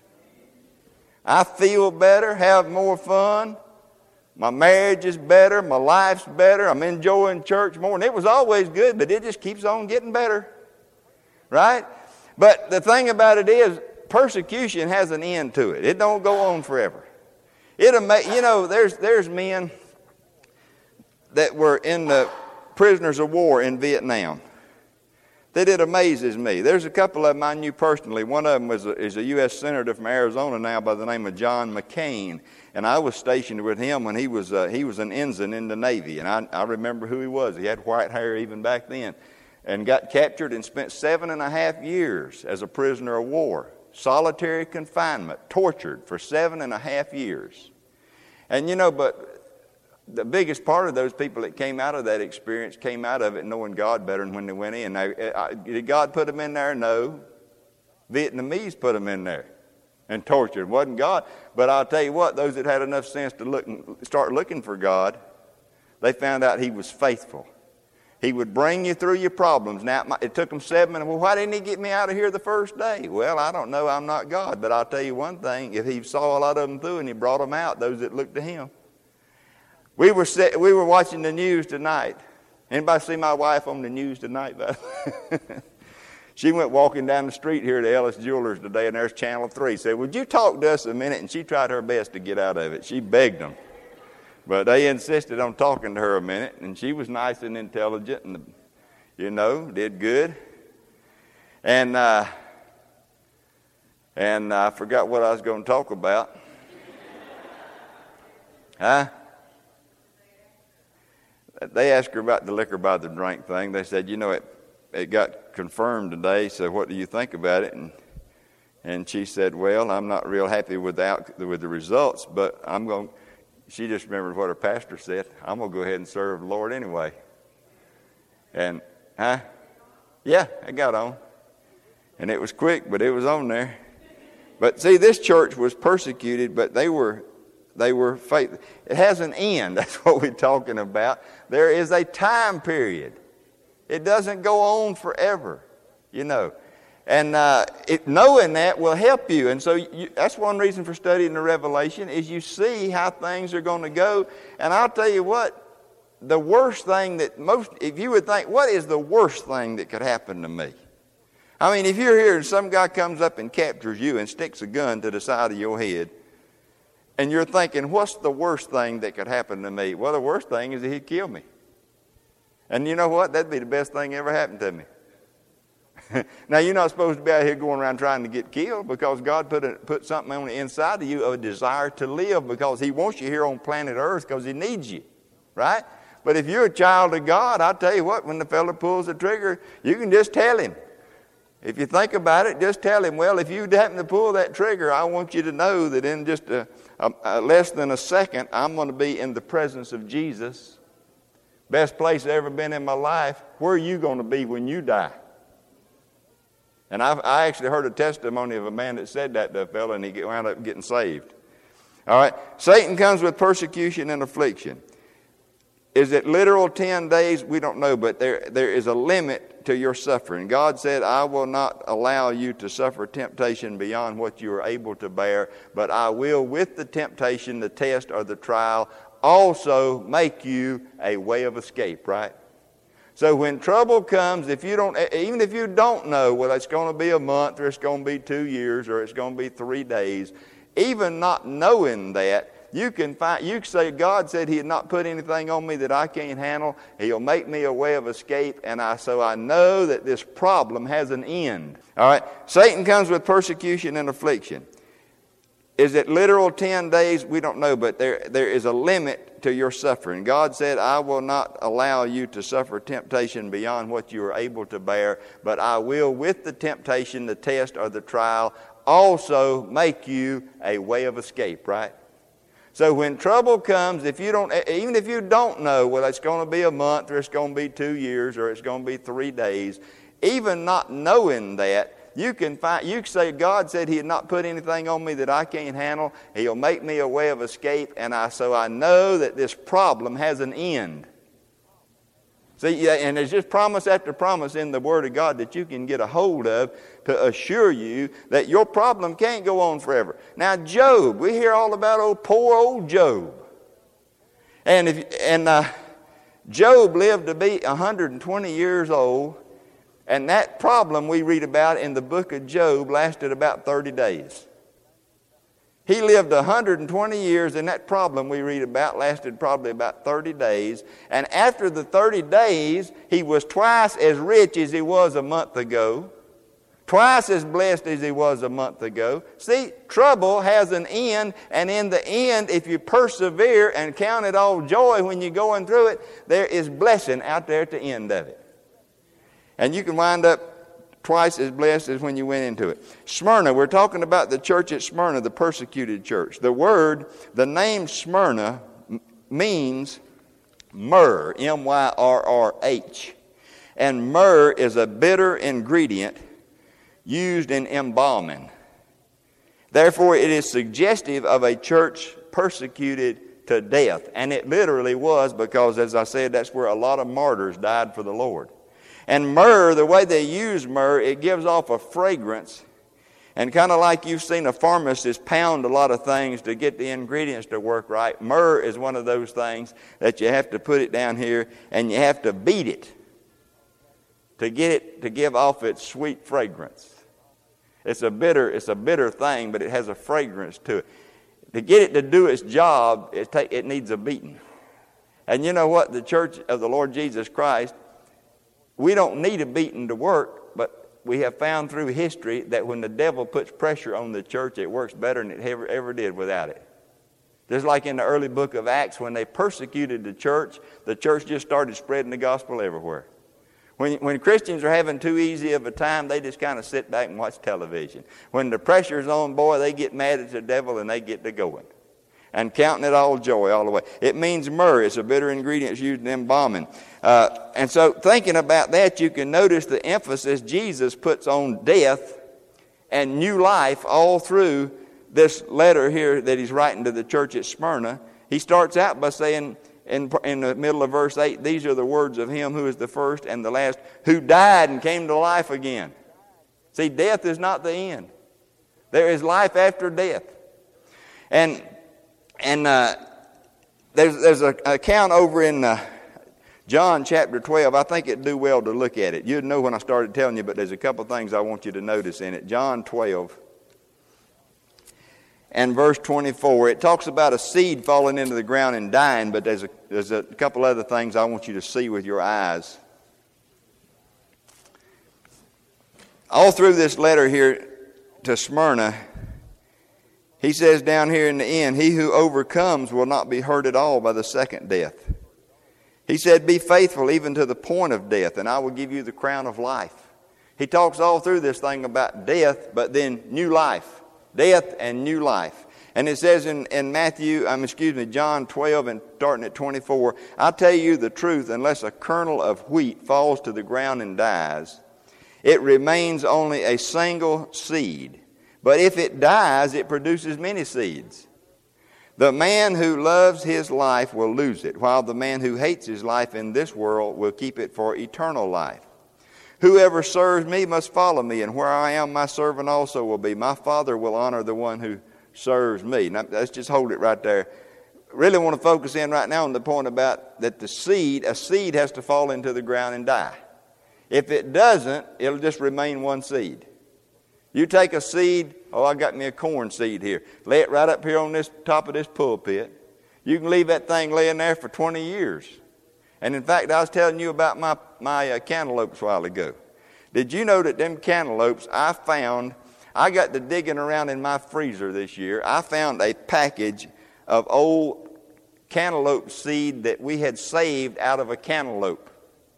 I feel better, have more fun. My marriage is better. My life's better. I'm enjoying church more. And it was always good, but it just keeps on getting better. Right? But the thing about it is, persecution has an end to it. It don't go on forever. There's men that were in the prisoners of war in Vietnam that it amazes me. There's a couple of them I knew personally. One of them is a U.S. Senator from Arizona now by the name of John McCain. And I was stationed with him when he was an ensign in the Navy. And I remember who he was. He had white hair even back then. And got captured and spent 7.5 years as a prisoner of war. Solitary confinement, tortured for 7.5 years. And but the biggest part of those people that came out of that experience came out of it knowing God better than when they went in. Now, did God put them in there? No. Vietnamese put them in there and tortured. It wasn't God. But I'll tell you what, those that had enough sense to start looking for God, they found out He was faithful. He would bring you through your problems. Now, it took them 7 minutes. Well, why didn't He get me out of here the first day? Well, I don't know. I'm not God. But I'll tell you one thing. If He saw a lot of them through and He brought them out, those that looked to Him. We were watching the news tonight. Anybody see my wife on the news tonight? She went walking down the street here to Ellis Jewelers today, and there's Channel 3. Said, would you talk to us a minute? And she tried her best to get out of it. She begged them. But they insisted on talking to her a minute, and she was nice and intelligent and, did good. And I forgot what I was going to talk about. Huh? They asked her about the liquor by the drink thing. They said, it got confirmed today, so what do you think about it? And she said, well, I'm not real happy with the results, but she just remembered what her pastor said. I'm going to go ahead and serve the Lord anyway. And, yeah, it got on. And it was quick, but it was on there. But see, this church was persecuted, but they were faithful. It has an end. That's what we're talking about. There is a time period. It doesn't go on forever, And knowing that will help you. And so that's one reason for studying the Revelation is you see how things are going to go. And I'll tell you what, the worst thing if you would think, what is the worst thing that could happen to me? I mean, if you're here and some guy comes up and captures you and sticks a gun to the side of your head, and you're thinking, what's the worst thing that could happen to me? Well, the worst thing is that he'd kill me. And you know what? That'd be the best thing ever happened to me. Now, you're not supposed to be out here going around trying to get killed because God put something on the inside of you, a desire to live, because He wants you here on planet Earth because He needs you, right? But if you're a child of God, I'll tell you what, when the fella pulls the trigger, you can just tell him. If you think about it, just tell him, well, if you happen to pull that trigger, I want you to know that in just less than a second, I'm going to be in the presence of Jesus. Best place I've ever been in my life. Where are you going to be when you die? And I actually heard a testimony of a man that said that to a fellow, and he wound up getting saved. All right. Satan comes with persecution and affliction. Is it literal 10 days? We don't know, but there is a limit to your suffering. God said, I will not allow you to suffer temptation beyond what you are able to bear, but I will, with the temptation, the test, or the trial, also make you a way of escape, right? So when trouble comes, even if you don't know, well, it's going to be a month, or it's going to be 2 years, or it's going to be 3 days, even not knowing that, you can say, God said He had not put anything on me that I can't handle. He'll make me a way of escape, so I know that this problem has an end. All right. Satan comes with persecution and affliction. Is it literal 10 days? We don't know, but there is a limit to your suffering. God said, I will not allow you to suffer temptation beyond what you are able to bear, but I will, with the temptation, the test, or the trial, also make you a way of escape, right? So when trouble comes, even if you don't know, well, it's going to be a month, or it's going to be 2 years, or it's going to be 3 days, even not knowing that, you can say, God said He had not put anything on me that I can't handle. He'll make me a way of escape, so I know that this problem has an end. See, and there's just promise after promise in the Word of God that you can get a hold of to assure you that your problem can't go on forever. Now, Job, we hear all about poor old Job. And Job lived to be 120 years old, and that problem we read about in the book of Job lasted about 30 days. He lived 120 years, and that problem we read about lasted probably about 30 days. And after the 30 days, he was twice as rich as he was a month ago, twice as blessed as he was a month ago. See, trouble has an end, and in the end, if you persevere and count it all joy when you're going through it, there is blessing out there at the end of it. And you can wind up twice as blessed as when you went into it. Smyrna, we're talking about the church at Smyrna, the persecuted church. The name Smyrna means myrrh, M-Y-R-R-H. And myrrh is a bitter ingredient used in embalming. Therefore, it is suggestive of a church persecuted to death. And it literally was, because, as I said, that's where a lot of martyrs died for the Lord. And myrrh, the way they use myrrh, it gives off a fragrance. And kind of like you've seen a pharmacist pound a lot of things to get the ingredients to work right, myrrh is one of those things that you have to put it down here and you have to beat it to get it to give off its sweet fragrance. It's a bitter thing, but it has a fragrance to it. To get it to do its job, it needs a beating. And you know what? The church of the Lord Jesus Christ, we don't need a beating to work, but we have found through history that when the devil puts pressure on the church, it works better than it ever did without it. Just like in the early book of Acts, when they persecuted the church just started spreading the gospel everywhere. When Christians are having too easy of a time, they just kind of sit back and watch television. When the pressure's on, boy, they get mad at the devil and they get to going. And counting it all joy all the way. It means myrrh. It's a bitter ingredient used in embalming. And so thinking about that, you can notice the emphasis Jesus puts on death and new life all through this letter here that he's writing to the church at Smyrna. He starts out by saying in the middle of verse 8, these are the words of him who is the first and the last, who died and came to life again. See, death is not the end. There is life after death. And there's an account over in John chapter 12. I think it'd do well to look at it. You'd know when I started telling you, but there's a couple things I want you to notice in it. John 12 and verse 24. It talks about a seed falling into the ground and dying, but there's a couple other things I want you to see with your eyes. All through this letter here to Smyrna, he says down here in the end, he who overcomes will not be hurt at all by the second death. He said, be faithful even to the point of death, and I will give you the crown of life. He talks all through this thing about death, but then new life. Death and new life. And it says in John 12 and starting at 24, I tell you the truth, unless a kernel of wheat falls to the ground and dies, it remains only a single seed. But if it dies, it produces many seeds. The man who loves his life will lose it, while the man who hates his life in this world will keep it for eternal life. Whoever serves me must follow me, and where I am, my servant also will be. My Father will honor the one who serves me. Now, let's just hold it right there. Really want to focus in right now on the point about that a seed has to fall into the ground and die. If it doesn't, it'll just remain one seed. You take a seed, I got me a corn seed here. Lay it right up here on this top of this pulpit. You can leave that thing laying there for 20 years. And in fact, I was telling you about my cantaloupes a while ago. Did you know that them cantaloupes I got to digging around in my freezer this year. I found a package of old cantaloupe seed that we had saved out of a cantaloupe.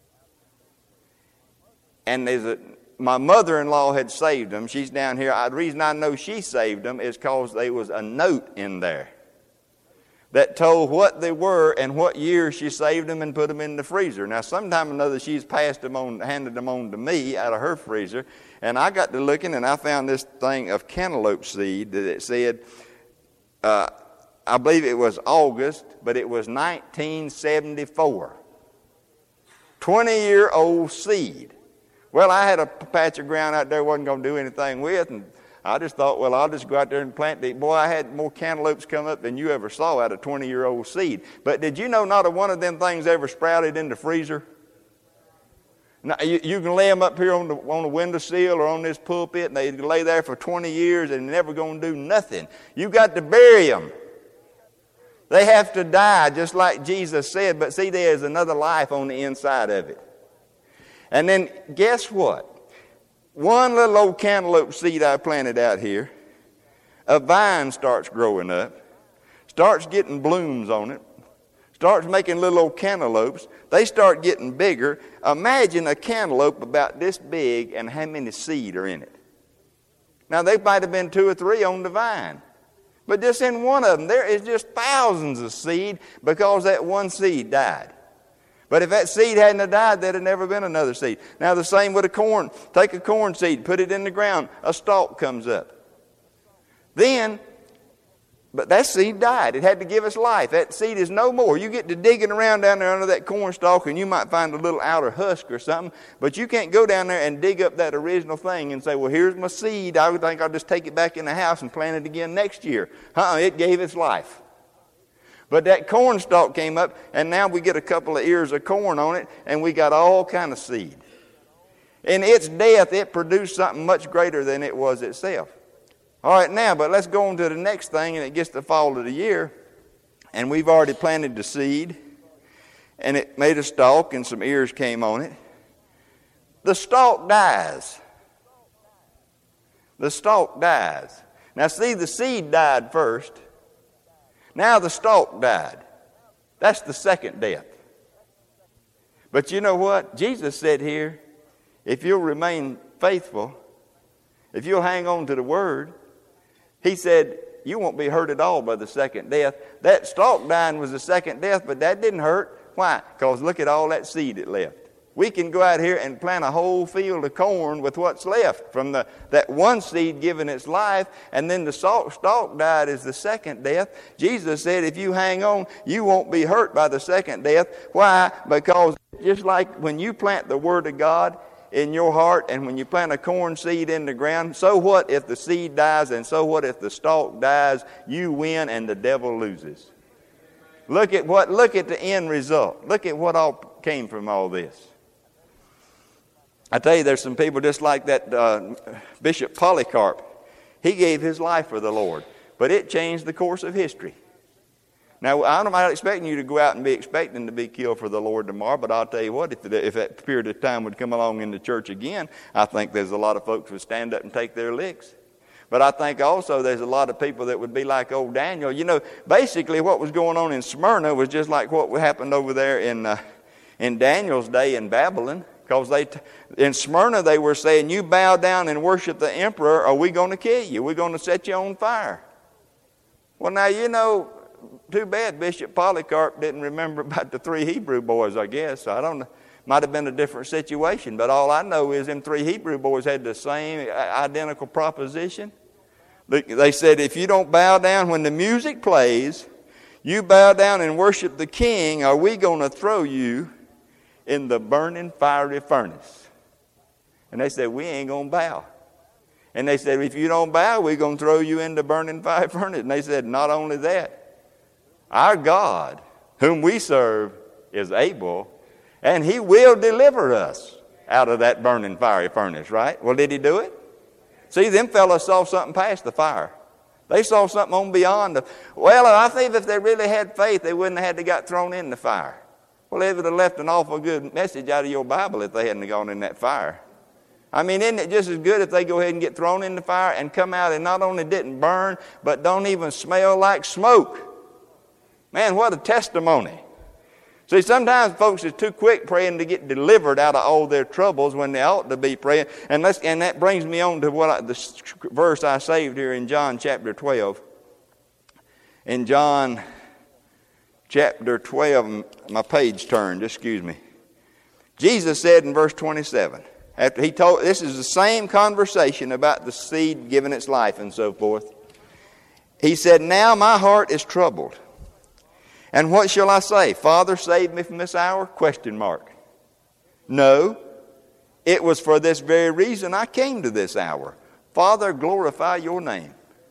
And my mother-in-law had saved them. She's down here. The reason I know she saved them is because there was a note in there that told what they were and what year she saved them and put them in the freezer. Now, sometime or another, she's handed them on to me out of her freezer. And I got to looking, and I found this thing of cantaloupe seed that it said, I believe it was August, but it was 1974. 20-year-old seed. Well, I had a patch of ground out there I wasn't going to do anything with, and I just thought, well, I'll just go out there and plant it. Boy, I had more cantaloupes come up than you ever saw out of 20-year-old seed. But did you know not a one of them things ever sprouted in the freezer? Now, you can lay them up here on the windowsill or on this pulpit, and they lay there for 20 years and they're never going to do nothing. You got to bury them. They have to die, just like Jesus said. But see, there's another life on the inside of it. And then guess what? One little old cantaloupe seed I planted out here, a vine starts growing up, starts getting blooms on it, starts making little old cantaloupes. They start getting bigger. Imagine a cantaloupe about this big and how many seed are in it. Now, there might have been 2 or 3 on the vine. But just in one of them, there is just thousands of seed because that one seed died. But if that seed hadn't have died, there'd have never been another seed. Now the same with a corn. Take a corn seed, put it in the ground, a stalk comes up. But that seed died. It had to give us life. That seed is no more. You get to digging around down there under that corn stalk and you might find a little outer husk or something, but you can't go down there and dig up that original thing and say, well, here's my seed. I would think I'll just take it back in the house and plant it again next year. It gave its life. But that corn stalk came up, and now we get a couple of ears of corn on it, and we got all kind of seed. In its death, it produced something much greater than it was itself. All right, now, but let's go on to the next thing, and it gets the fall of the year, and we've already planted the seed, and it made a stalk, and some ears came on it. The stalk dies. The stalk dies. Now, see, the seed died first. Now the stalk died. That's the second death. But you know what? Jesus said here, if you'll remain faithful, if you'll hang on to the word, he said, you won't be hurt at all by the second death. That stalk dying was the second death, but that didn't hurt. Why? Because look at all that seed it left. We can go out here and plant a whole field of corn with what's left from that one seed giving its life, and then the stalk died is the second death. Jesus said if you hang on, you won't be hurt by the second death. Why? Because just like when you plant the Word of God in your heart and when you plant a corn seed in the ground, so what if the seed dies and so what if the stalk dies? You win and the devil loses. Look at the end result. Look at what all came from all this. I tell you, there's some people just like that Bishop Polycarp. He gave his life for the Lord, but it changed the course of history. Now, I'm not expecting you to go out and be expecting to be killed for the Lord tomorrow, but I'll tell you what, if that period of time would come along in the church again, I think there's a lot of folks who would stand up and take their licks. But I think also there's a lot of people that would be like old Daniel. You know, basically what was going on in Smyrna was just like what happened over there in Daniel's day in Babylon. Because in Smyrna they were saying, you bow down and worship the emperor or we're going to kill you. We're going to set you on fire. Well, now, you know, too bad Bishop Polycarp didn't remember about the 3 Hebrew boys, I guess. I don't know. Might have been a different situation, but all I know is them 3 Hebrew boys had the same identical proposition. They said, if you don't bow down when the music plays, you bow down and worship the king, are we going to throw you in the burning fiery furnace? And they said, we ain't going to bow. And they said, if you don't bow, we're going to throw you in the burning fiery furnace. And they said, not only that, our God, whom we serve, is able, and he will deliver us out of that burning fiery furnace, right? Well, did he do it? See, them fellas saw something past the fire. They saw something on beyond well, I think if they really had faith, they wouldn't have had to got thrown in the fire. Well, they would have left an awful good message out of your Bible if they hadn't gone in that fire. I mean, isn't it just as good if they go ahead and get thrown in the fire and come out and not only didn't burn, but don't even smell like smoke? Man, what a testimony. See, sometimes folks are too quick praying to get delivered out of all their troubles when they ought to be praying. And that brings me on to the verse I saved here in John chapter 12. In John chapter 12, my page turned, excuse me. Jesus said in verse 27, after he told, this is the same conversation about the seed giving its life and so forth. He said, now my heart is troubled. And what shall I say? Father, save me from this hour? Question mark. No, it was for this very reason I came to this hour. Father, glorify your name.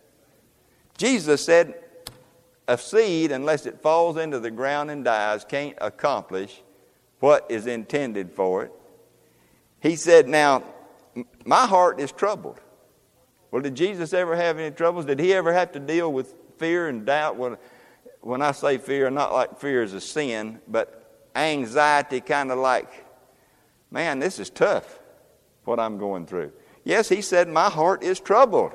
Jesus said, a seed, unless it falls into the ground and dies, can't accomplish what is intended for it. He said, now, my heart is troubled. Well, did Jesus ever have any troubles? Did he ever have to deal with fear and doubt? When I say fear, not like fear is a sin, but anxiety, kind of like, man, this is tough, what I'm going through. Yes, he said, my heart is troubled.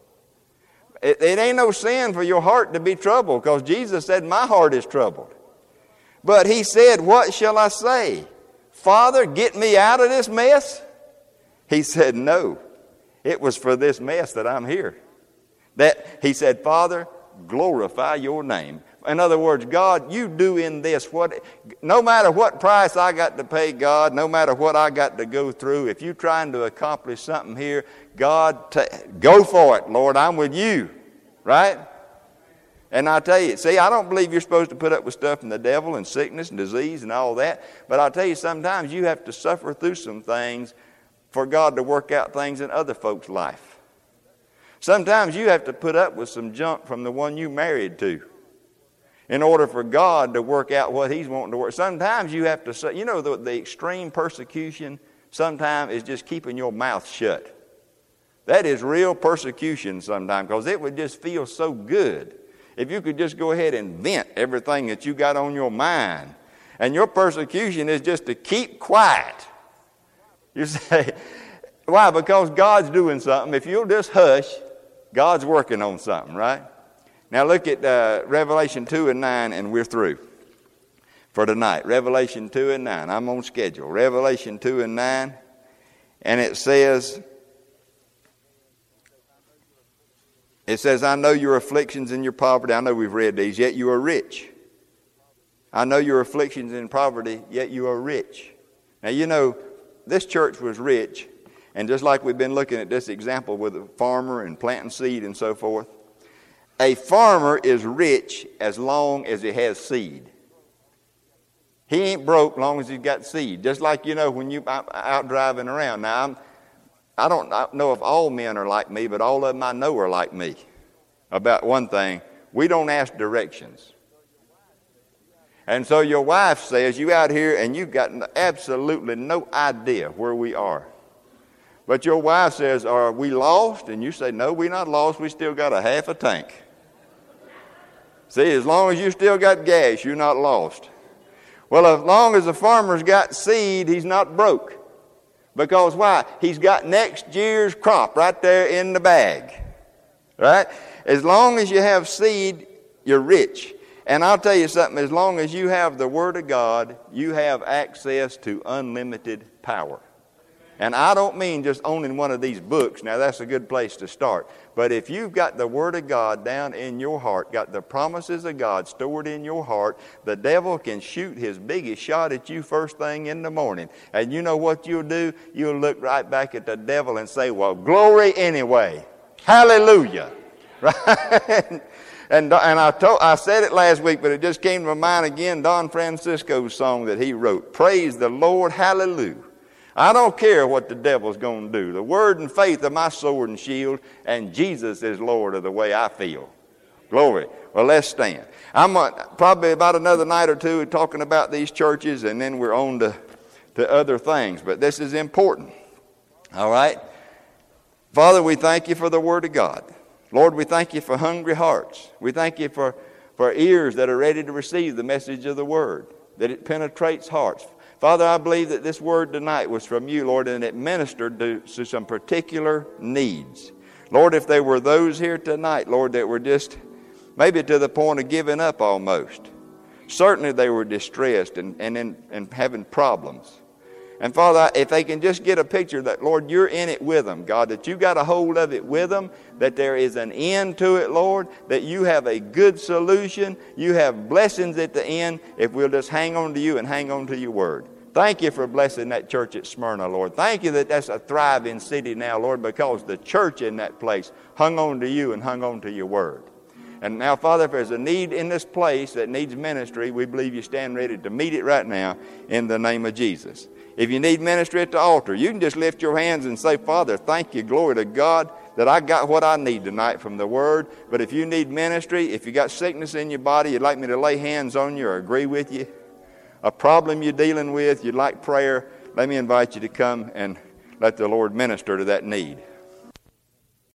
It ain't no sin for your heart to be troubled, because Jesus said, my heart is troubled. But he said, what shall I say? Father, get me out of this mess? He said, no, it was for this mess that I'm here. He said, Father, glorify your name. In other words, God, you do in this no matter what price I got to pay, God, no matter what I got to go through, if you're trying to accomplish something here, God, go for it, Lord, I'm with you, right? And I tell you, see, I don't believe you're supposed to put up with stuff from the devil and sickness and disease and all that, but I'll tell you, sometimes you have to suffer through some things for God to work out things in other folks' life. Sometimes you have to put up with some junk from the one you married to in order for God to work out what he's wanting to work. Sometimes you have to say, you know, the extreme persecution sometimes is just keeping your mouth shut. That is real persecution sometimes, because it would just feel so good if you could just go ahead and vent everything that you got on your mind. And your persecution is just to keep quiet. You say, why? Because God's doing something. If you'll just hush, God's working on something, right? Now look at Revelation 2 and 9, and we're through for tonight. Revelation 2 and 9. I'm on schedule. Revelation 2 and 9. And it says, I know your afflictions and your poverty. I know we've read these. Yet you are rich. I know your afflictions and poverty, yet you are rich. Now, you know, this church was rich. And just like we've been looking at this example with a farmer and planting seed and so forth, a farmer is rich as long as he has seed. He ain't broke long as he's got seed. Just like, you know, when you're out driving around. Now, I don't know if all men are like me, but all of them I know are like me. About one thing, we don't ask directions. And so your wife says, you out here and you've got absolutely no idea where we are. But your wife says, are we lost? And you say, no, we're not lost. We still got a half a tank. See, as long as you still got gas, you're not lost. Well, as long as the farmer's got seed, he's not broke. Because why? He's got next year's crop right there in the bag. Right? As long as you have seed, you're rich. And I'll tell you something, as long as you have the Word of God, you have access to unlimited power. And I don't mean just owning one of these books. Now, that's a good place to start. But if you've got the Word of God down in your heart, got the promises of God stored in your heart, the devil can shoot his biggest shot at you first thing in the morning. And you know what you'll do? You'll look right back at the devil and say, well, glory anyway. Hallelujah. Right? And I said it last week, but it just came to my mind again, Don Francisco's song that he wrote. Praise the Lord, hallelujah. I don't care what the devil's going to do. The word and faith are my sword and shield, and Jesus is Lord of the way I feel. Glory. Well, let's stand. I'm probably about another night or two talking about these churches, and then we're on to other things. But this is important. All right? Father, we thank you for the Word of God. Lord, we thank you for hungry hearts. We thank you for ears that are ready to receive the message of the Word, that it penetrates hearts. Father, I believe that this word tonight was from you, Lord, and it ministered to some particular needs. Lord, if there were those here tonight, Lord, that were just maybe to the point of giving up almost. Certainly they were distressed and having problems. And Father, if they can just get a picture that, Lord, you're in it with them, God, that you got a hold of it with them, that there is an end to it, Lord, that you have a good solution, you have blessings at the end, if we'll just hang on to you and hang on to your word. Thank you for blessing that church at Smyrna, Lord. Thank you that that's a thriving city now, Lord, because the church in that place hung on to you and hung on to your word. And now, Father, if there's a need in this place that needs ministry, we believe you stand ready to meet it right now in the name of Jesus. If you need ministry at the altar, you can just lift your hands and say, Father, thank you, glory to God, that I got what I need tonight from the Word. But if you need ministry, if you got sickness in your body, you'd like me to lay hands on you or agree with you, a problem you're dealing with, you'd like prayer, let me invite you to come and let the Lord minister to that need.